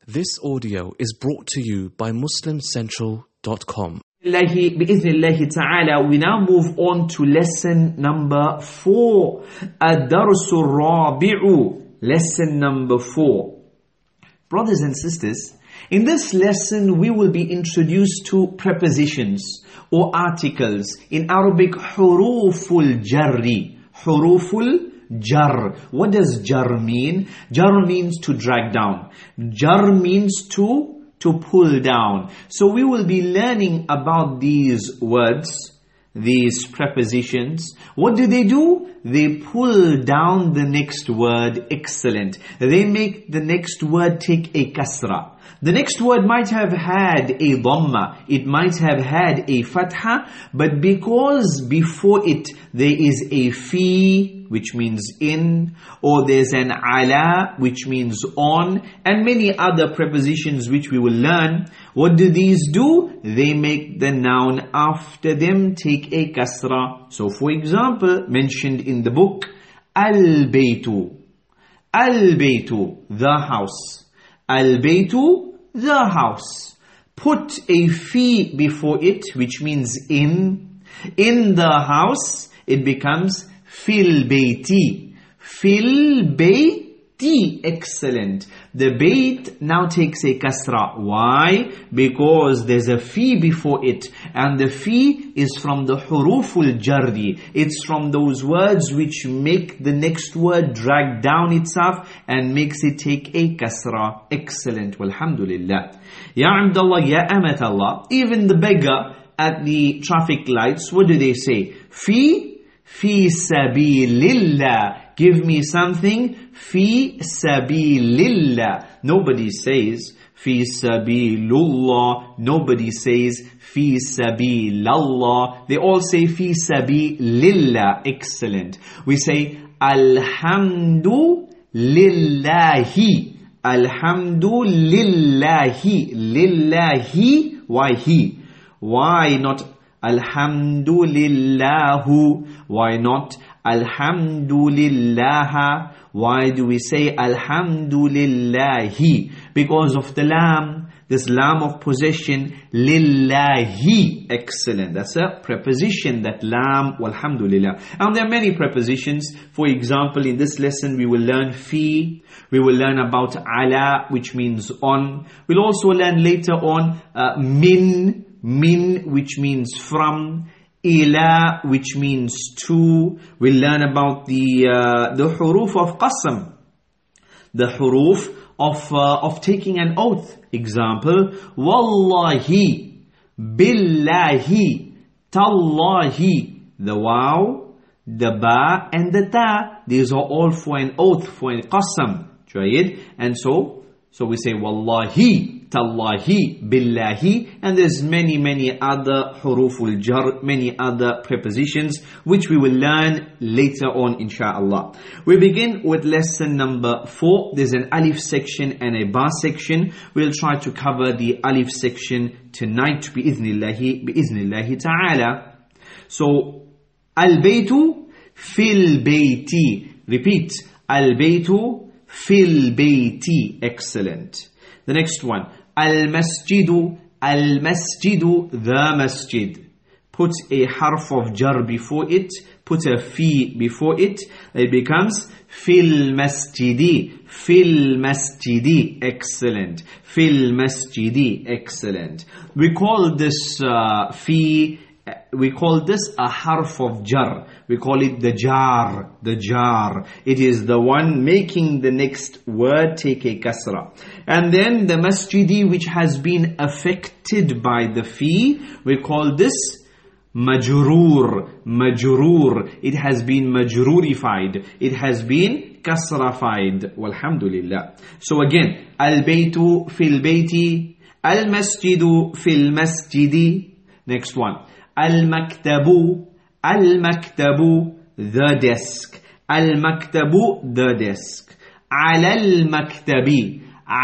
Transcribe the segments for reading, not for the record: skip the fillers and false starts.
This audio is brought to you by MuslimCentral.com. Bi'idhnillahi ta'ala, we now move on to lesson number 4. Ad-Darsu Rabi'u. Lesson number 4. Brothers and sisters, in this lesson we will be introduced to prepositions or articles. In Arabic, huruful jarri. Huruful jar. What does jar mean? Jar means to drag down. Jar means to pull down. So we will be learning about these words, these prepositions. What do? They pull down the next word. Excellent. They make the next word take a kasra. The next word might have had a dhamma, it might have had a fatha, but because before it there is a fi, which means in, or there's an ala, which means on, and many other prepositions which we will learn, what do these do? They make the noun after them take a kasra. So for example, mentioned in the book, al-baytu. Al-baytu, the house. Al-baytu, the house. Put a fi before it, which means in. In the house, it becomes fil bayti. Fil bayti. Excellent. The bayt now takes a kasra. Why? Because there's a fi before it. And the fi is from the huruful jarri. It's from those words which make the next word drag down itself and makes it take a kasra. Excellent. Walhamdulillah. Ya Abdullah, Ya Amatallah. Even the beggar at the traffic lights, what do they say? Fi sabilillah. Give me something. Fi sabilillah. Nobody says fi sabilullah. Nobody says fi sabilallah. They all say fi sabilillah. Excellent. We say alhamdu lillahi. Alhamdu lillahi. Lillahi. Why he? Why not alhamdulillahu? Why not alhamdulillah? Why do we say alhamdulillahi? Because of the lam, this lam of possession, lillahi. Excellent. That's a preposition, that lam, walhamdulillah. And there are many prepositions. For example, in this lesson we will learn fi. We will learn about ala, which means on. We'll also learn later on min, which means from. Ila, which means to. We'll learn about the huruf of qasam, the huruf of taking an oath. Example, wallahi, billahi, tallahi. The waw, the ba, and the ta. These are all for an oath, for an qasam. And so we say wallahi, tallahi, billahi, and there's many other huruful jar, many other prepositions which we will learn later on, insha'Allah. We begin with lesson number 4. There's an alif section and a ba section. We'll try to cover the alif section tonight, bi'iznillahi ta'ala. So, al-baytu fil bayti. Repeat, al-baytu fil bayti. Excellent. The next one, al-masjidu, the masjid. Put a harf of jar before it, put a fi before it, it becomes fil masjidi, excellent. Fil masjidi, excellent. We call this fi, we call this a harf of jar. We call it the jar. It is the one making the next word take a kasra. And then the masjidi, which has been affected by the fi, we call this majroor. It has been majroorified. It has been kasrafied. Walhamdulillah. So again, al-baytu fil bayti, al-masjidu fil masjidi. Next one, al-maktabu, the desk. Al-maktabu, the desk. Ala al-maktabi,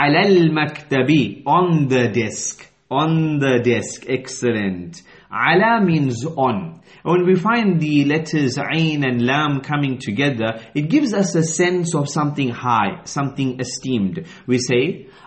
on the desk. Excellent. Ala means on. When we find the letters Ain and Lam coming together, it gives us a sense of something high, something esteemed. We say,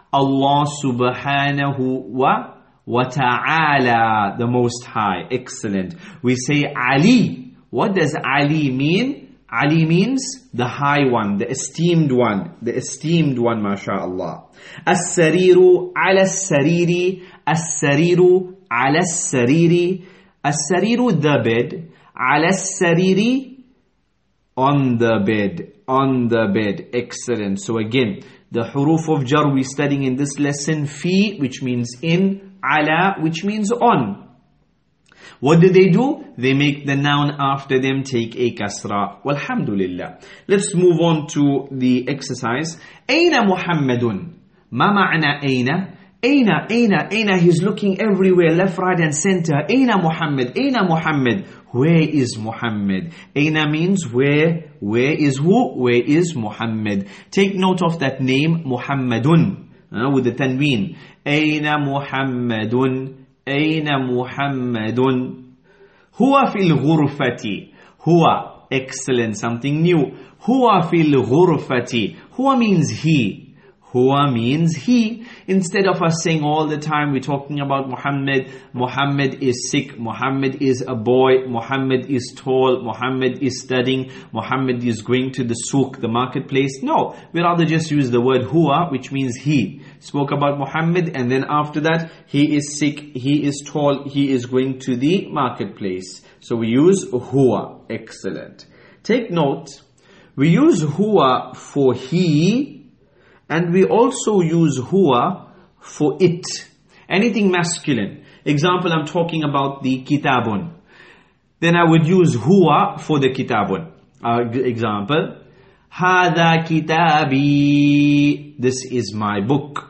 Allah subhanahu wa ta'ala, the Most High. Excellent. We say Ali. What does Ali mean? Ali means the high one, the esteemed one. The esteemed one, mashallah. As-sariru ala as-sariri. As-sariru ala as-sariri. As-sariru, the bed. Ala as-sariri, on the bed. On the bed. Excellent. So again, the huruf of jar we're studying in this lesson, fi, which means in, ala, which means on. What do? They make the noun after them take a kasra. Walhamdulillah. Let's move on to the exercise. Aina Muhammadun? Ma ma'na aina? Aina, he's looking everywhere, left, right and center. Aina Muhammad? Where is Muhammad? Aina means where. Where is who? Where is Muhammad? Take note of that name, Muhammadun, with the tanween. Aina Muhammadun? Aina Muhammadun? Huwa fil ghurfati. Huwa, excellent, something new. Huwa fil ghurfati. Huwa means he. Huwa means he. Instead of us saying all the time, we're talking about Muhammad. Muhammad is sick. Muhammad is a boy. Muhammad is tall. Muhammad is studying. Muhammad is going to the souk, the marketplace. No, we rather just use the word huwa, which means he. Spoke about Muhammad, and then after that, he is sick, he is tall, he is going to the marketplace. So we use huwa. Excellent. Take note, we use huwa for he, and we also use huwa for it. Anything masculine. Example, I'm talking about the kitabun. Then I would use huwa for the kitabun. Example, Hada kitabi. This is my book.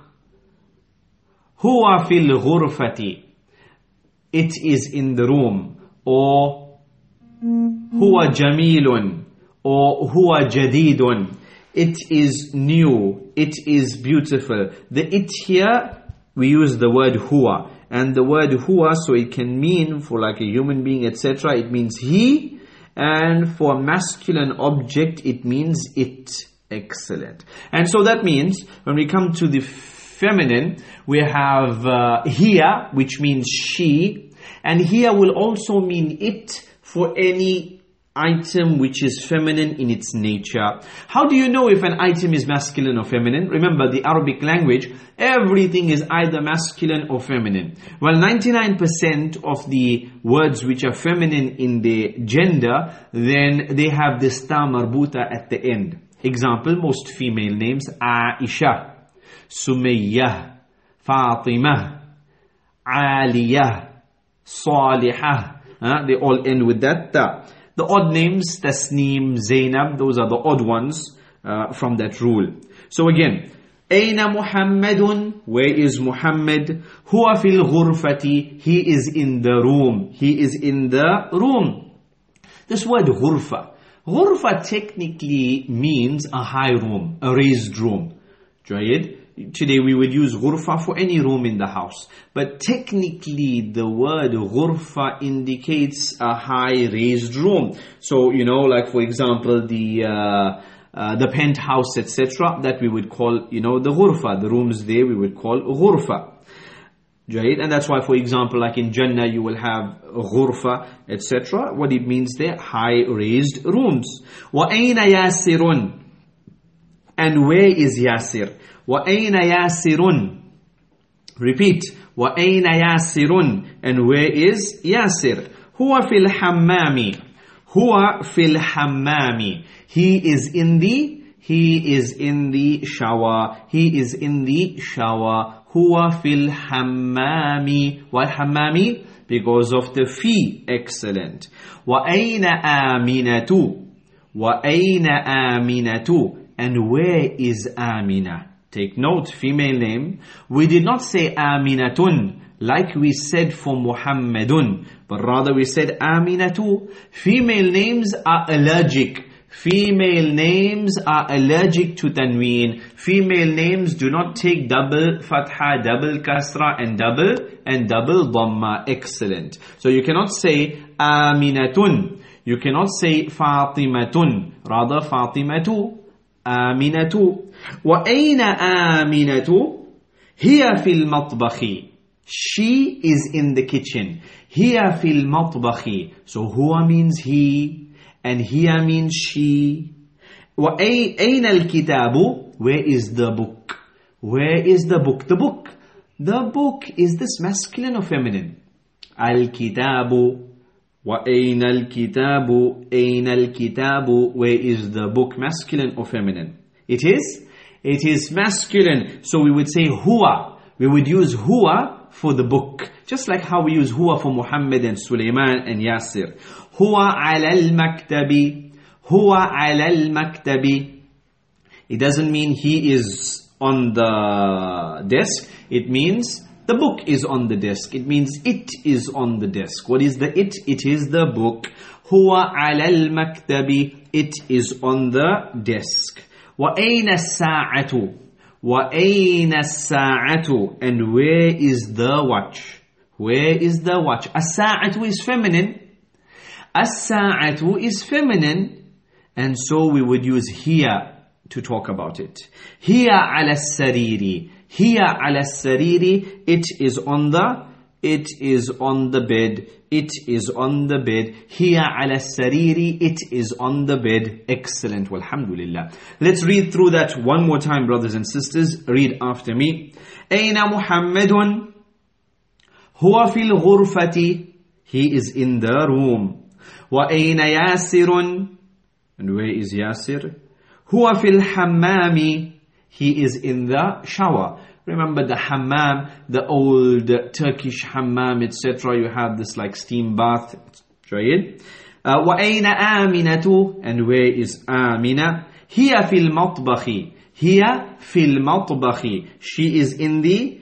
Huwa fil ghurfati. It is in the room. Or huwa jamilun. Or huwa jadidun. It is new. It is beautiful. The it here, we use the word huwa. And the word huwa, so it can mean for like a human being, etc. It means he. And for a masculine object, it means it. Excellent. And so that means, when we come to the feminine, we have hiya, which means she. And here will also mean it for any item which is feminine in its nature. How do you know if an item is masculine or feminine? Remember, the Arabic language, everything is either masculine or feminine. Well, 99% of the words which are feminine in their gender, then they have this ta marbuta at the end. Example, most female names, Aisha, Sumayyah, Fatimah, Aliyah, Salihah. They all end with that ta. The odd names, Tasneem, Zainab, those are the odd ones from that rule. So again, Aina Muhammadun? Where is Muhammad? Huwa fil ghurfati. He is in the room. He is in the room. This word ghurfa. Ghurfa technically means a high room, a raised room. Jayid? Today we would use ghurfa for any room in the house. But technically the word ghurfa indicates a high raised room. So, like for example, the penthouse, etc. that we would call, the ghurfa. The rooms there we would call ghurfa. Right? And that's why, for example, like in Jannah you will have ghurfa, etc. What it means there, high raised rooms. وَأَيْنَ يَاسِرٌ? And where is Yasir? وَأَيْنَ يَاسِرٌ? Repeat. وَأَيْنَ يَاسِرٌ? And where is Yasir? هُوَ فِي الْحَمَّامِ. هُوَ فِي الْحَمَّامِ. He is in the shower. He is in the shower. Huwa fil hammami. Why hammami? Because of the fi. Excellent. Wa ayna aminatu? Wa ayna aminatu? And where is Amina? Take note, female name. We did not say Aminatun like we said for Muhammadun, but rather we said Aminatu. Female names are allergic. Female names are allergic to tanween. Female names do not take double fatha, double kasra and double dhamma. Excellent. So you cannot say Aminatun. You cannot say Fatimatun. Rather Fatimatu, Aminatu. Wa ayna Aminatu? هي في المطبخ. She is in the kitchen. هي في المطبخ. So هو means he and هي means she. وأين الكتاب? Where is the book? Where is the book? The book, is this masculine or feminine? الكتاب. وأين الكتاب? أين الكتاب? Where is the book? Masculine or feminine? It is masculine. So we would say huwa. We would use huwa for the book. Just like how we use huwa for Muhammad and Sulaiman and Yasir. Huwa ala al-maktabi. Huwa ala al-maktabi. It doesn't mean he is on the desk. It means the book is on the desk. It means it is on the desk. What is the it? It is the book. Huwa ala al-maktabi. It is on the desk. وَأَيْنَ السَّاعَةُ وَأَيْنَ السَّاعَةُ And where is the watch? Where is the watch? السَّاعَةُ is feminine. السَّاعَةُ is feminine. And so we would use here to talk about it. هِيَ عَلَى السَّرِيرِ هِيَ عَلَى السَّرِيرِ It is on the bed. It is on the bed. هِيَ عَلَى السَّرِيرِ It is on the bed. Excellent. Walhamdulillah. Let's read through that one more time, brothers and sisters. Read after me. أين محمد هو في الغرفة He is in the room. وأين ياسر And where is Yasir? هو في الحمام He is in the shower. Remember the hammam, the old Turkish hammam, etc. You have this like steam bath. وَأَيْنَ آمِنَةُ And where is Amina? هِيَ فِي الْمَطْبَخِ هِيَ فِي الْمَطْبَخِ She is in the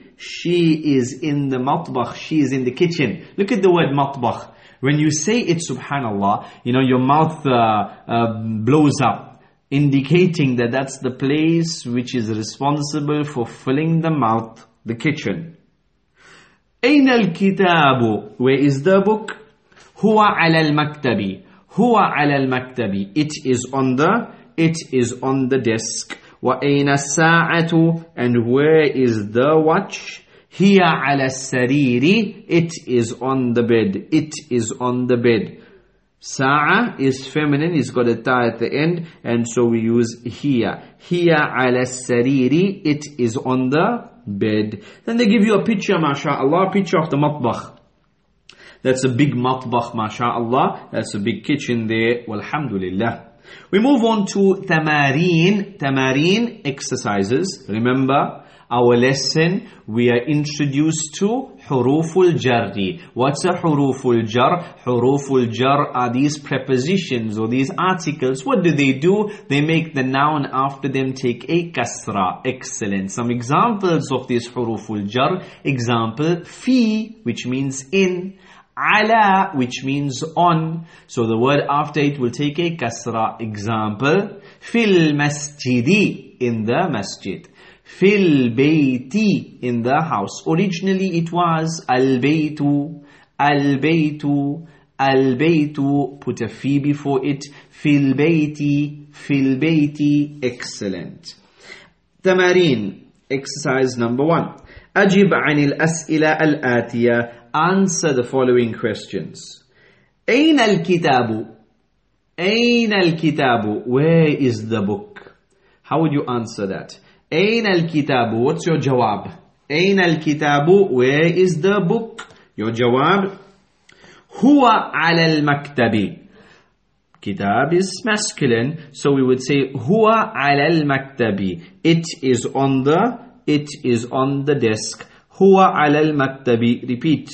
matbakh. She is in the kitchen. Look at the word matbakh. When you say it, subhanallah, your mouth blows up, indicating that that's the place which is responsible for filling the mouth, the kitchen. أين الكتاب? Where is the book? هو على المكتب. هو على المكتب. It is on the desk. وأين الساعة? And where is the watch? هي على السرير. It is on the bed. It is on the bed. Sa'a is feminine, it's got a ta at the end, and so we use hiya. Hiya ala sariri, it is on the bed. Then they give you a picture, mashallah, a picture of the matbakh. That's a big matbakh, mashallah. That's a big kitchen there, walhamdulillah. We move on to tamareen. Tamareen, exercises. Remember, our lesson, we are introduced to huruful jarri. What's a huruful jar? Huruful jar are these prepositions or these articles. What do? They make the noun after them take a kasra. Excellent. Some examples of these huruful jar. Example, fi, which means in. Ala, which means on. So the word after it will take a kasra. Example, fil masjidi, in the masjid. Fil bayti, in the house. Originally it was al-baytu, al-baytu, al-baytu. Put a fi before it. Fil bayti, fil bayti. Excellent. Tamarin, exercise number 1. أجب عن الأسئلة الآتية. Answer the following questions. أين الكتاب? أين الكتاب? Where is the book? How would you answer that? أين الكتاب? What's your jawab? أين الكتاب? Where is the book? Your jawab? هو على المكتب. Kitab is masculine, so we would say هو على المكتب. It is on the desk. هو على المكتب. Repeat.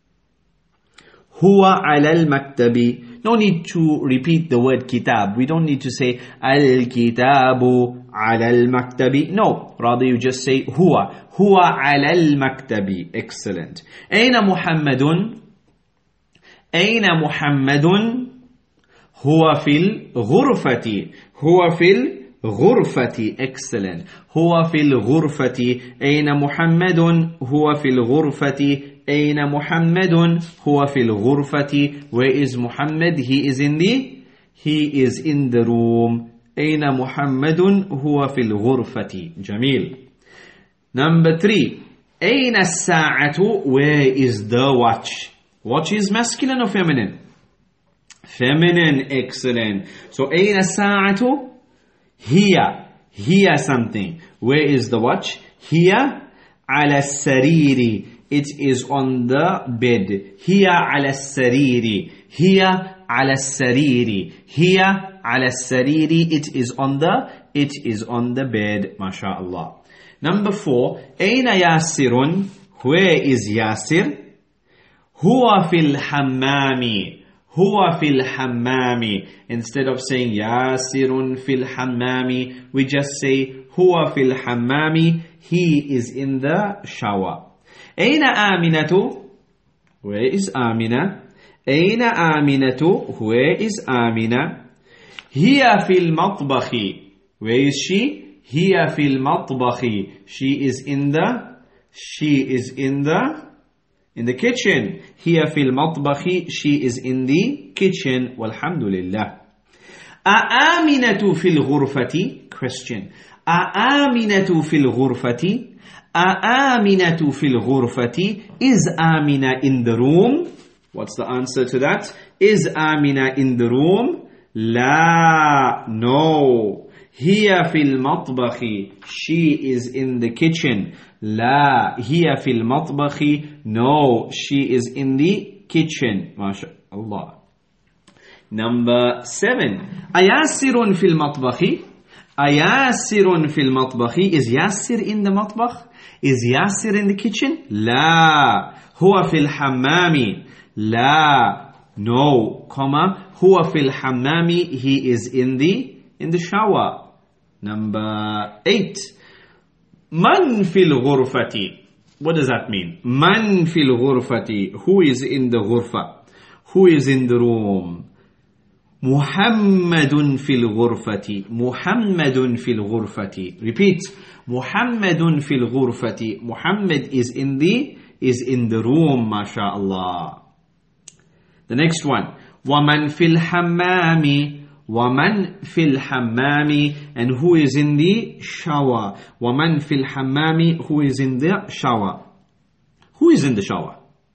هو على المكتب. No need to repeat the word kitab. We don't need to say الكتاب على المكتب. No, rather you just say هو على المكتب. Excellent. أين محمد? أين محمد؟ هو في الغرفة. هو في الغرفة. Excellent. هو في الغرفة. أين محمد؟ هو في الغرفة. أين محمد؟ هو في الغرفة. Where is Muhammad? He is in the room. أين محمد؟ هو في الغرفة. جميل. Number 3. أين الساعة? Where is the watch? Watch is masculine or feminine? Feminine, excellent. So أين الساعة? Here. Here something. Where is the watch? Here. على السرير. It is on the bed. Here على السرير. Here على السرير. Here على السرير. It is on the bed. MashaAllah. Number 4. أين ياسر? Where is Yasir? هو في الحمام. هو في الحمام. Instead of saying ياسر في الحمام, we just say هو في الحمام. He is in the shower. أين آمنة? Where is آمنة? أين آمنة? Where is آمنة? هي في المطبخ. Where is she? هي في المطبخ. She is in the kitchen. هي في المطبخ. She is in the kitchen. والحمد لله. أآمنة في الغرفة? Question. أآمنة في الغرفة? أآمنة في الغرفة? Is Amina in the room? What's the answer to that? Is Amina in the room? لا. No. هي في المطبخ. She is in the kitchen. لا. هي في المطبخ. No. She is in the kitchen. MashaAllah. Number 7. أياسر في المطبخ? أياسر في المطبخ. Is Yasir in the مطبخ? Is Yasir in the kitchen? لا. هو في الحمام. لا. No. Comma. هو في الحمام. He is in the shower. Number 8. من في الغرفة? What does that mean? من في الغرفة? Who is in the غرفة? Who is in the room? محمد في الغرفة. محمد في الغرفة. Repeat. محمد في الغرفة. Muhammad is in the room. MashaAllah. The next one. ومن في الحمام. ومن في الحمام. And who is in the shower? ومن في الحمام. Who is in the shower? Who is in the shower?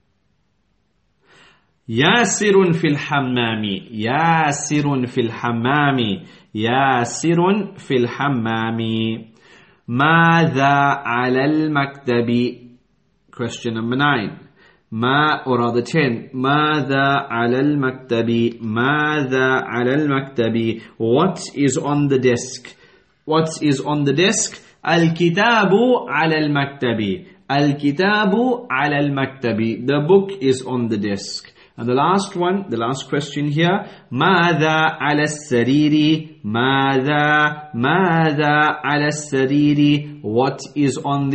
ياسر في الحمام. ياسر في الحمام. ياسر في الحمام. ماذا على المكتب? Question number 9. or rather 10. ماذا على المكتب? ماذا على المكتب? What is on the desk? What is on the desk? الكتاب على المكتب. الكتاب على المكتب. The book is on the desk. And the last one, the last question here. ماذا على السرير? ماذا على السرير? What is on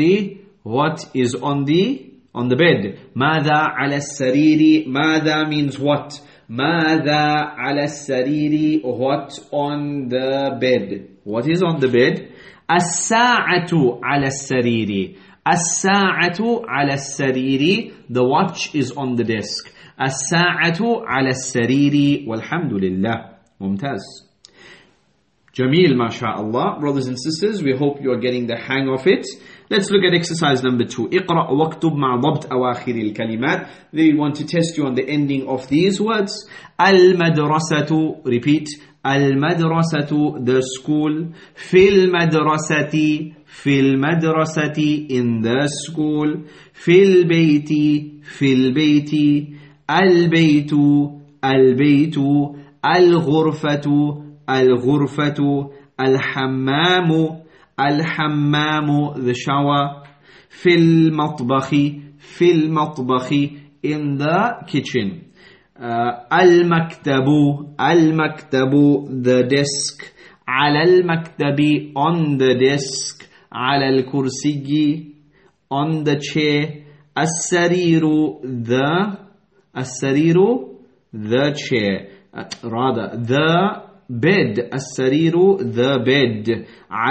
the bed? ماذا على السرير? ماذا means what? ماذا على السرير? What on the bed? What is on the bed? الساعة على السرير. الساعة على السرير. The watch is on the desk. الساعة على السرير. والحمد لله. ممتاز. Jameel, MashaAllah. Brothers and sisters, we hope you are getting the hang of it. Let's look at exercise number 2. اقرأ واكتب مع ضبط أواخر الكلمات. They want to test you on the ending of these words. المدرسة. Repeat. المدرسة. The school. في المدرسة. في المدرسة. In the school. في البيت. في البيت. البيت. البيت. الغرفة. الغرفة. الحمام. الحمام. The shower. في المطبخ. في المطبخ. In the kitchen. المكتب. المكتب. The desk. على المكتب. On the desk. على الكرسي. On the chair. السرير. السرير. The chair. Rather, the bed. السرير. The bed.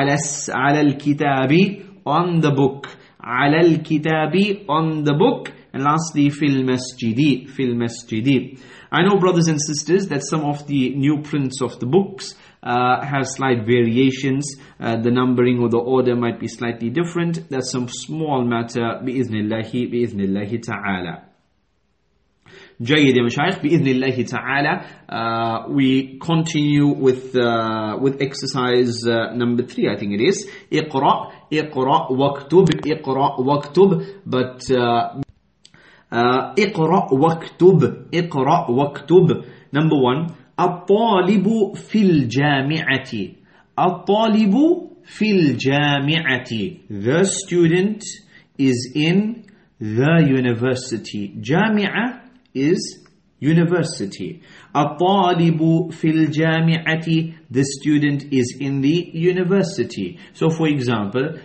على الكتاب. On the book. على الكتاب. On the book. And lastly, fil masjidi, fil masjidi. I know, brothers and sisters, that some of the new prints of the books have slight variations. The numbering or the order might be slightly different. That's some small matter, bi'iznillahi ta'ala. جيد يا مشايخ بإذن الله تعالى. We continue with exercise number 3, I think it is. اقرأ واكتب اقرأ واكتب. But اقرأ واكتب. Number 1, الطالب في الجامعة. الطالب في الجامعة. The student is in the university. جامعة is university. الطالب في الجامعة. The student is in the university. So for example,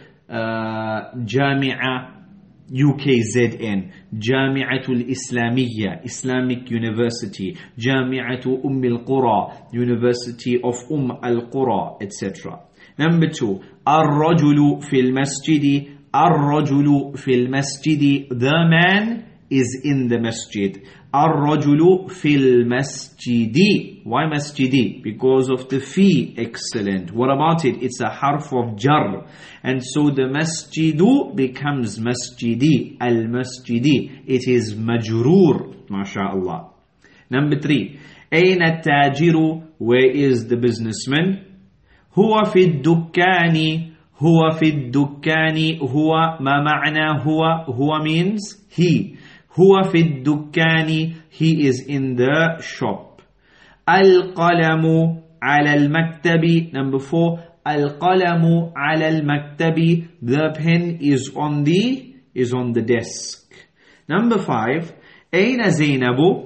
جامعة UKZN, جامعة الإسلامية, Islamic University, جامعة القرى, University of القرى, etc. Number 2, الرجل في المسجد. الرجل في المسجد. The man is in the masjid. الرجل في المسجد. Why masjidi? Because of the fi. Excellent. What about it? It's a harf of jar. And so the masjidu becomes masjidi. Al-masjidi. It is majroor. MashaAllah. Number 3. أين التاجر? Where is the businessman? هو في الدكان. هو في الدكان. هو ما معنى هو? هو means he. هو في الدكان. He is in the shop. القلم على المكتب. Number 4. القلم على المكتب. The pen is on the desk. Number 5. أين زينب?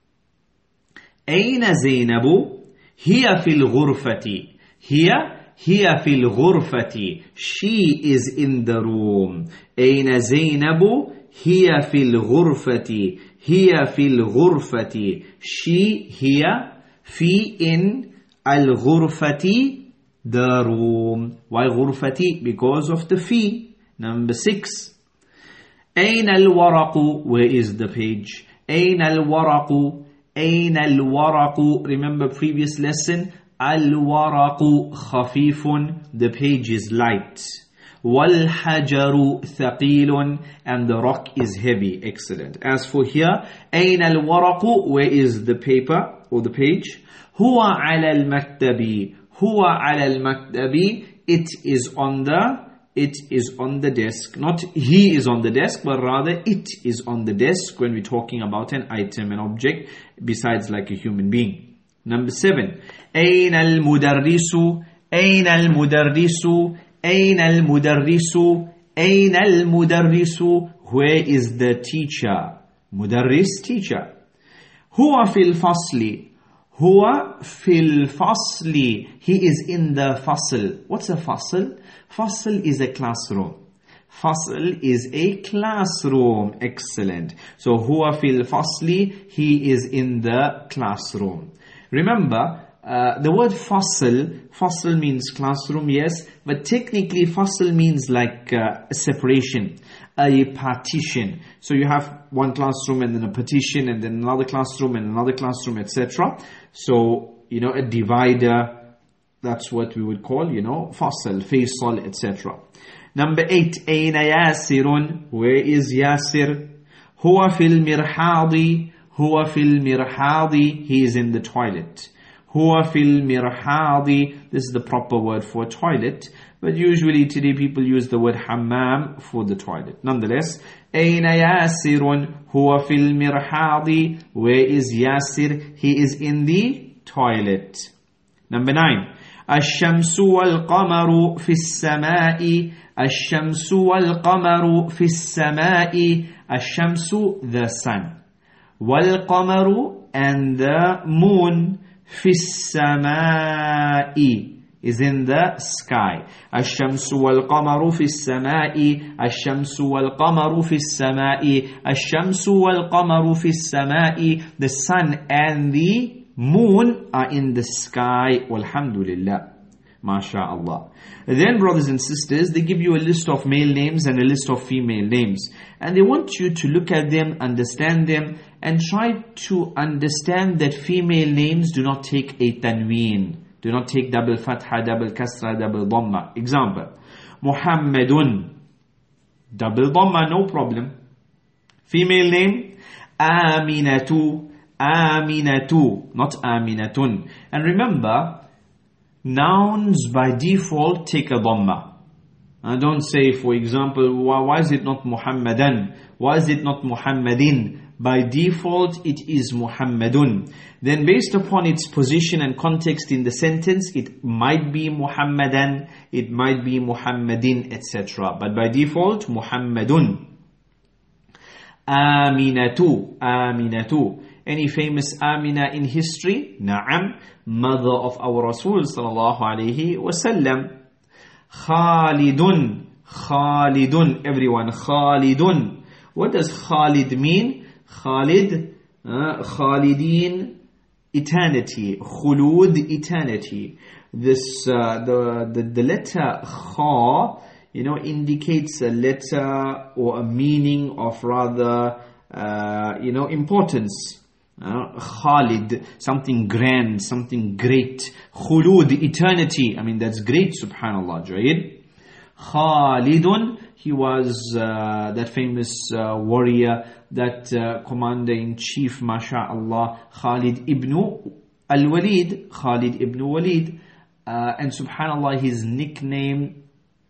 أين زينب؟ هي في الغرفة. هي في الغرفة. She is in the room. أين زينب؟ هي في الغرفة. هي في الغرفة. She here. في in الغرفة. The room. Why غرفتي? Because of the في. Number 6. أين الورق? Where is the page? أين الورق? أين الورق? Remember previous lesson? الورق خفيف. The page is light. وَالْحَجَرُ ثَقِيلٌ. And the rock is heavy. Excellent. As for here, أين الورق? Where is the paper or the page? هو على المكتب. هو على المكتب. It is on the desk. Not he is on the desk, but rather it is on the desk when we're talking about an item, an object, besides like a human being. Number 7. أين المدرس? أين المدرس? أين المدرس؟ أين المدرس؟ Where is the teacher? مدرس, teacher. هو في الفصل. هو في الفصل. He is in the fasl. What's a fasl? Fasl is a classroom. Fasl is a classroom. Excellent. So هو في الفصل. He is in the classroom. Remember, the word fasl means classroom, yes, but technically fasl means like a separation, a partition. So you have one classroom and then a partition and then another classroom and another classroom, etc. So, a divider, that's what we would call, fasl, faisal, etc. Number 8, أين ياسر? Where is Yasir? هو في المرحاض. هو في المرحاض. He is in the toilet. هو في المرحاض. This is the proper word for toilet, but usually today people use the word hammam for the toilet. Nonetheless, أين ياسر? هو في المرحاض. Where is Yasir? He is in the toilet. Number 9. الشمس والقمر في السماء. الشمس والقمر في السماء. الشمس, the sun. والقمر, and the moon. في السماء is in the sky. الشمس والقمر في السماء. الشمس والقمر في السماء. الشمس والقمر في السماء. The sun and the moon are in the sky. Walhamdulillah. MashaAllah. Then, brothers and sisters, they give you a list of male names and a list of female names. And they want you to look at them, understand them, and try to understand that female names do not take a tanween. Do not take double fatha, double kasra, double dhamma. Example, Muhammadun. Double dhamma, no problem. Female name, Aminatu. Aminatu, not Aminatun. And remember, nouns by default take a dhamma. And don't say, for example, why is it not Muhammadan? Why is it not Muhammadin? By default, it is Muhammadun. Then based upon its position and context in the sentence, it might be Muhammadan, it might be Muhammadin, etc. But by default, Muhammadun. Aminatu, Aminatu. Any famous Amina in history? Na'am, mother of our Rasul sallallahu alayhi wasallam. Khalidun, Khalidun, everyone, Khalidun. What does Khalid mean? Khalid, Khalidin, eternity. Khulud, eternity. This, the letter Kha, indicates a letter or a meaning of rather, importance. Khalid, something grand, something great. Khulud, eternity. I mean, that's great, subhanallah, Jaid. Khalidun, he was that famous warrior, that commander-in-chief, masha'Allah, Khalid ibn al-Walid. Khalid ibn Walid. And subhanallah, his nickname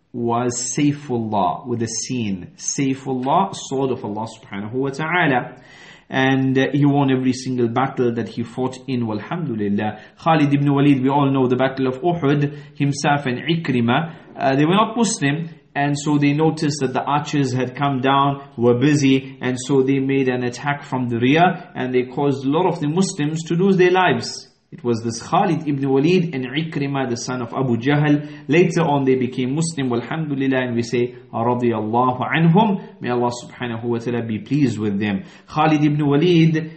was Sayfullah, with a sin. Sayfullah, sword of Allah subhanahu wa ta'ala. And he won every single battle that he fought in, walhamdulillah. Khalid ibn Walid, we all know the battle of Uhud, himself and Ikrimah, they were not Muslim, and so they noticed that the archers had come down, were busy, and so they made an attack from the rear, and they caused a lot of the Muslims to lose their lives. It was this Khalid ibn Walid and Ikrimah, the son of Abu Jahl. Later on they became Muslim, walhamdulillah, and we say, radiyallahu anhum. May Allah subhanahu wa ta'ala be pleased with them. Khalid ibn Walid,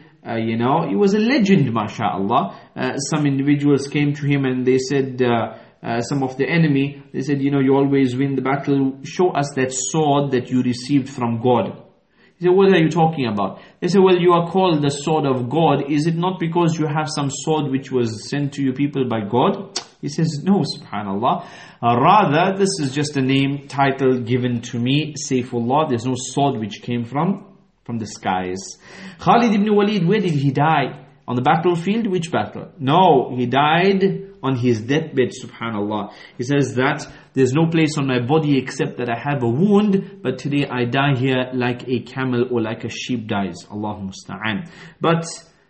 he was a legend, masha'Allah. Some individuals came to him and they said, some of the enemy, they said, you always win the battle. Show us that sword that you received from God. He said, what are you talking about? They said, well, you are called the sword of God. Is it not because you have some sword which was sent to you people by God? He says, no, subhanallah. Rather, this is just a name, title given to me, Sayfullah. There's no sword which came from the skies. Khalid ibn Walid, where did he die? On the battlefield? Which battle? No, he died on his deathbed, subhanallah. He says that there's no place on my body except that I have a wound, but today I die here like a camel or like a sheep dies. Allahu musta'an. But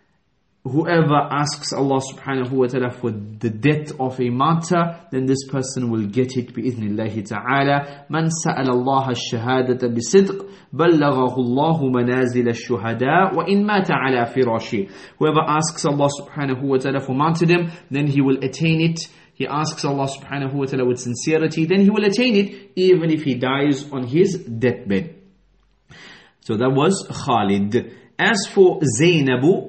whoever asks Allah subhanahu wa ta'ala for the death of a martyr, then this person will get it bi'idhnillahi ta'ala. Man sa'ala Allah ash-shahadata bisidq, ballaghahu Allahu manazil ash-shuhada, wa in mata ala firashi. Whoever asks Allah subhanahu wa ta'ala for martyrdom, then he will attain it. He asks Allah subhanahu wa ta'ala with sincerity, then he will attain it, even if he dies on his deathbed. So that was Khalid. As for Zainabu,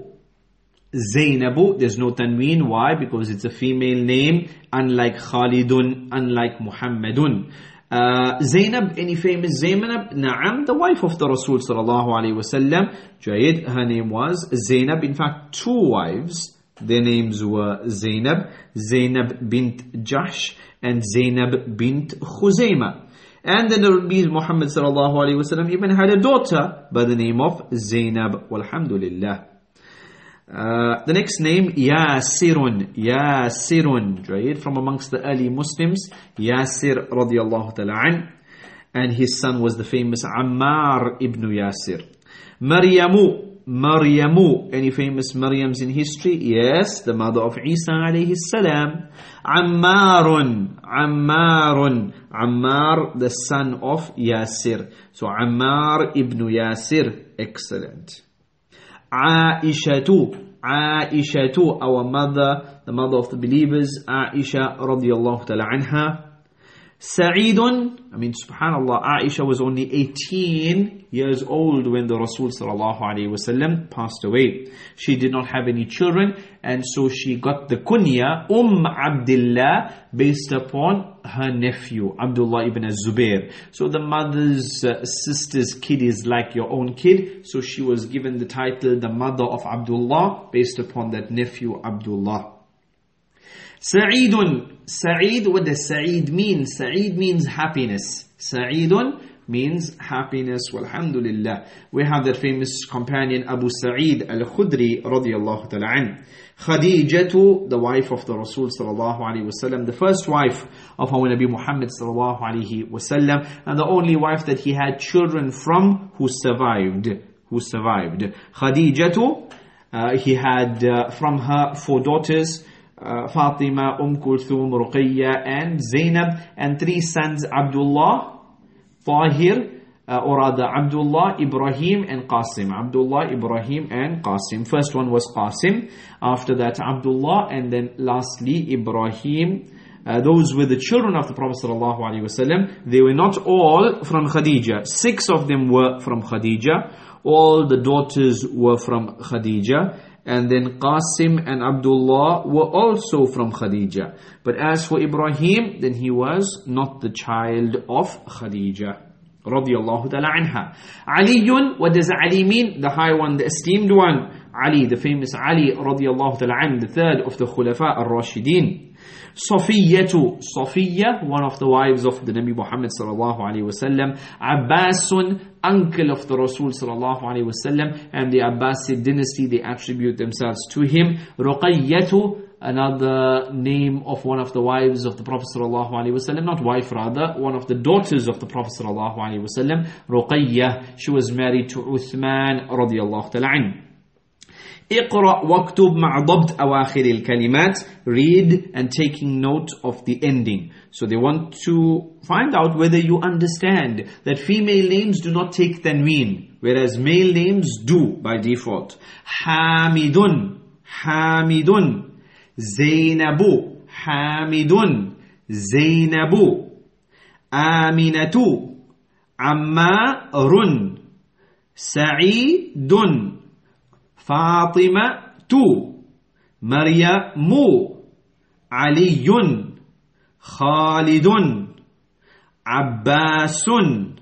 there's no tanween. Why? Because it's a female name, unlike Khalidun, unlike Muhammadun. Zainab, any famous Zainab? Na'am, the wife of the Rasul sallallahu alayhi wasallam. Jayid, her name was Zainab. In fact, two wives, their names were Zainab bint Jahsh and Zainab bint Khuzaymah. And then the Nabi Muhammad sallallahu alayhi wasallam even had a daughter by the name of Zainab. Walhamdulillah. The next name, Yasirun, right? From amongst the early Muslims, Yasir radiyallahu ta'ala an, and his son was the famous Ammar ibn Yasir. Maryamu, any famous Maryams in history? Yes, the mother of Isa alayhi salam. Ammar, the son of Yasir. So Ammar ibn Yasir, excellent. Aishatu, our mother, the mother of the believers, Aisha radiyallahu ta'ala anha. Sa'idun, I mean, subhanallah, Aisha was only 18 years old when the Rasul sallallahu alaihi wasallam passed away. She did not have any children, and so she got the kunya Abdullah based upon her nephew, Abdullah ibn Zubair. So the mother's sister's kid is like your own kid, so she was given the title the mother of Abdullah based upon that nephew Abdullah. Sa'idun. Sa'id, what does Sa'id mean? Sa'id means happiness. Sa'idun means happiness. Walhamdulillah. We have that famous companion Abu Sa'id al-Khudri radiyallahu ta'ala an. Khadijatu, the wife of the Rasul sallallahu alaihi wasallam, the first wife of our Nabi Muhammad sallallahu alaihi wasallam, and the only wife that he had children from who survived. Khadijatu, he had from her 4 daughters, Fatima, Kulthum, Ruqayya and Zainab, and 3 sons, Abdullah, Tahir, or rather Abdullah, Ibrahim and Qasim. Abdullah, Ibrahim and Qasim. First one was Qasim, after that Abdullah, and then lastly Ibrahim. Those were the children of the Prophet ﷺ. They were not all from Khadija. 6 of them were from Khadija. All the daughters were from Khadija. And then Qasim and Abdullah were also from Khadija. But as for Ibrahim, then he was not the child of Khadija. Radiyallahu ta'ala anha. Aliyun, what does Ali mean? The high one, the esteemed one. Ali, the famous Ali, radiyallahu ta'ala an, the third of the Khulafa al-Rashidin. Safiyyatu, Safiyya, one of the wives of the Nabi Muhammad sallallahu alaihi wasallam. Abbasun, uncle of the Rasul sallallahu alaihi wasallam, and the Abbasid dynasty, they attribute themselves to him. Ruqayyatu, another name of one of the wives of the Prophet sallallahu alaihi wasallam, not wife rather, one of the daughters of the Prophet sallallahu alaihi wasallam. Ruqayyah, she was married to Uthman radiyallahu ta'ala an. اقرأ واكتب مع ضبط أواخر الكلمات. Read and taking note of the ending. So they want to find out whether you understand that female names do not take tanween, whereas male names do by default. Hamidun, Hamidun. Zainabu, Hamidun, Zainabu. Aminatu, Ammarun. Sa'idun, Fatima tu, Maryamu, Aliyun, Khalidun, Abbasun,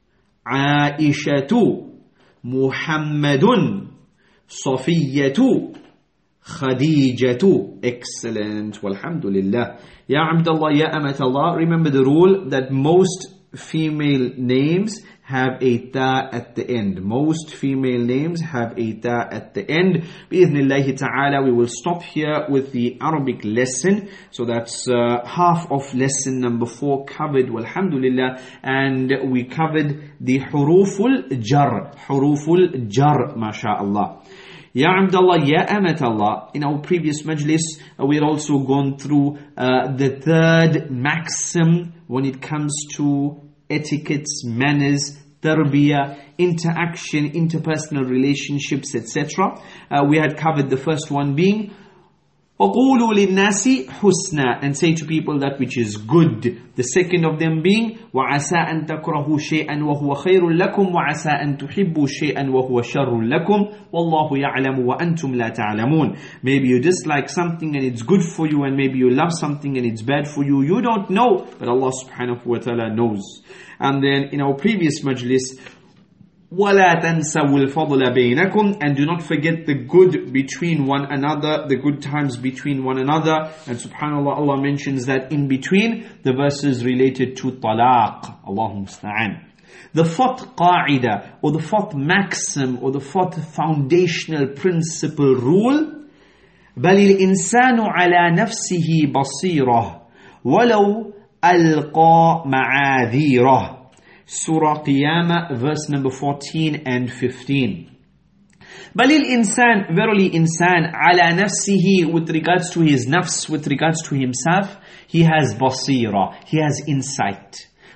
Aishatu, Muhammadun, Safiyyatu, Khadijatu. Excellent. Walhamdulillah. Ya Abdullah, Ya Amatallah. Remember the rule that most female names have a ta at the end. Most female names have a ta at the end. Bi-idhnillahi ta'ala, we will stop here with the Arabic lesson. So that's half of lesson number 4 covered, walhamdulillah. And we covered the huruful jar. Huruful jar, masha'Allah. Ya Abdullah, Ya Amatallah, in our previous majlis, we had also gone through the third maxim when it comes to etiquettes, manners, tarbiyah, interaction, interpersonal relationships, etc. We had covered the first one being وَقُولُوا لِلنَّاسِ حُسْنًا, and say to people that which is good. The second of them being وَعَسَىٰ أَن تَكْرَهُوا شَيْئًا وَهُوَ خَيْرٌ لَكُمْ وَعَسَىٰ أَن تُحِبُّوا شَيْئًا وَهُوَ شَرٌ لَكُمْ وَاللَّهُ يَعْلَمُ وَأَنْتُمْ لَا تَعْلَمُونَ. Maybe you dislike something and it's good for you, and maybe you love something and it's bad for you. You don't know, but Allah subhanahu wa ta'ala knows. And then in our previous majlis, وَلَا تَنْسَوُا الْفَضْلَ بَيْنَكُمْ, and do not forget the good between one another, the good times between one another. And subhanAllah, Allah mentions that in between the verses related to talaq. Allahumma musta'an. The 4th qaida, or the 4th maxim, or the 4th foundational principle rule, بَلِ الْإِنسَانُ عَلَى نَفْسِهِ بَصِيرَةٌ وَلَوْ أَلْقَى مَعَاذِيرَهُ. Surah Qiyamah, verse number 14 and 15. Balil insan, verily insan, ala nafsihi, with regards to his nafs, with regards to himself, he has basira, he has insight.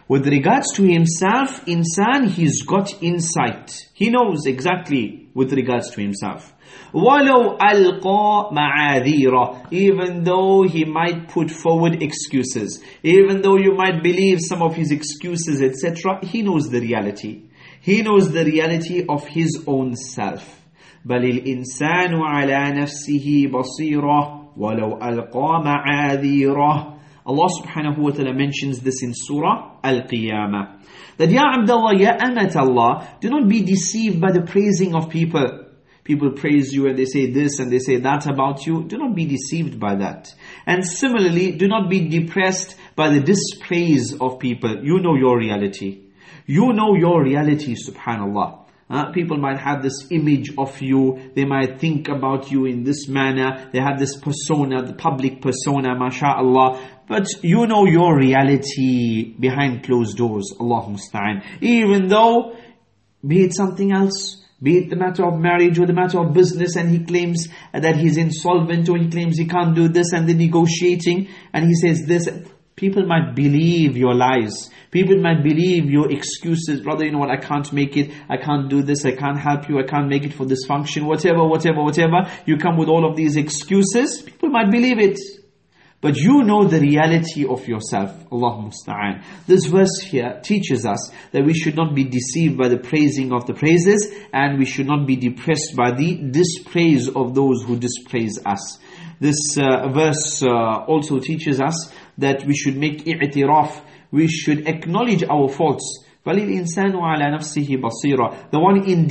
With regards to himself, insan, he's got insight. He knows exactly with regards to himself. وَلَوْ أَلْقَى مَعَاذِيرًا, even though he might put forward excuses, even though you might believe some of his excuses, etc., he knows the reality. He knows the reality of his own self. بَلِ الْإِنسَانُ عَلَى نَفْسِهِ بَصِيرًا وَلَوْ أَلْقَى مَعَاذِيرًا. Allah subhanahu wa ta'ala mentions this in Surah Al-Qiyamah. That, Ya Abdullah, Ya Amat Allah, do not be deceived by the praising of people. People praise you and they say this and they say that about you. Do not be deceived by that. And similarly, do not be depressed by the dispraise of people. You know your reality. You know your reality, subhanallah. People might have this image of you. They might think about you in this manner. They have this persona, the public persona, mashallah. But you know your reality behind closed doors, Allah musta'an. Even though, be it something else, be it the matter of marriage or the matter of business, and he claims that he's insolvent, or he claims he can't do this, and they're negotiating, and he says this. People might believe your lies. People might believe your excuses. Brother, you know what, I can't make it. I can't do this. I can't help you. I can't make it for this function. Whatever. You come with all of these excuses. People might believe it. But you know the reality of yourself. Allah musta'an. This verse here teaches us that we should not be deceived by the praising of the praises, and we should not be depressed by the dispraise of those who dispraise us. This verse also teaches us that we should make i'tiraf. We should acknowledge our faults. بَلِ الْإِنسَانُ عَلَى نَفْسِهِ بَصِيرًا. The one in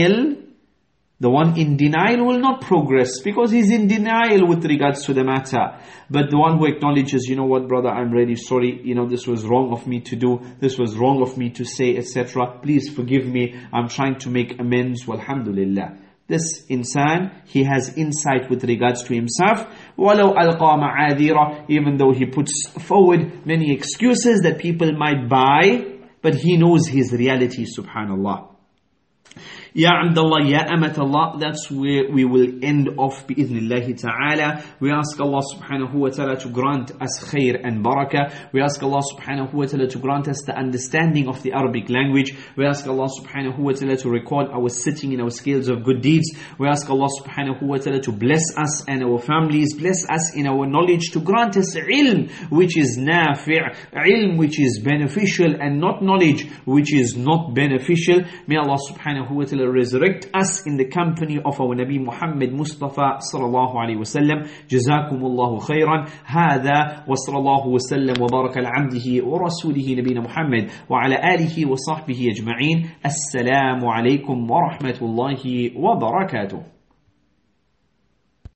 denial will not progress, because he's in denial with regards to the matter. But the one who acknowledges, you know what, brother, I'm really sorry, this was wrong of me to do, this was wrong of me to say, etc. Please forgive me, I'm trying to make amends, walhamdulillah. This insan, he has insight with regards to himself. وَلَوْ أَلْقَى مَعَاذِيرًا, even though he puts forward many excuses that people might buy, but he knows his reality, subhanallah. Ya Abdullah, Ya Amat Allah, that's where we will end off bi'idhnillahi ta'ala. We ask Allah subhanahu wa ta'ala to grant us khair and barakah. We ask Allah subhanahu wa ta'ala to grant us the understanding of the Arabic language. We ask Allah subhanahu wa ta'ala to record our sitting in our scales of good deeds. We ask Allah subhanahu wa ta'ala to bless us and our families, bless us in our knowledge, to grant us ilm which is nafi', ilm which is beneficial, and not knowledge which is not beneficial. May Allah subhanahu wa ta'ala resurrect us in the company of our Nabi Muhammad Mustafa sallallahu alayhi wa sallam. Jazakumullahu khairan. Hada wa sallallahu wa sallam wa baraka ala abdihi wa rasulihi nabina Muhammad wa ala alihi wa sahbihi ajma'in. Assalamu alaykum wa rahmatullahi wa barakatuh.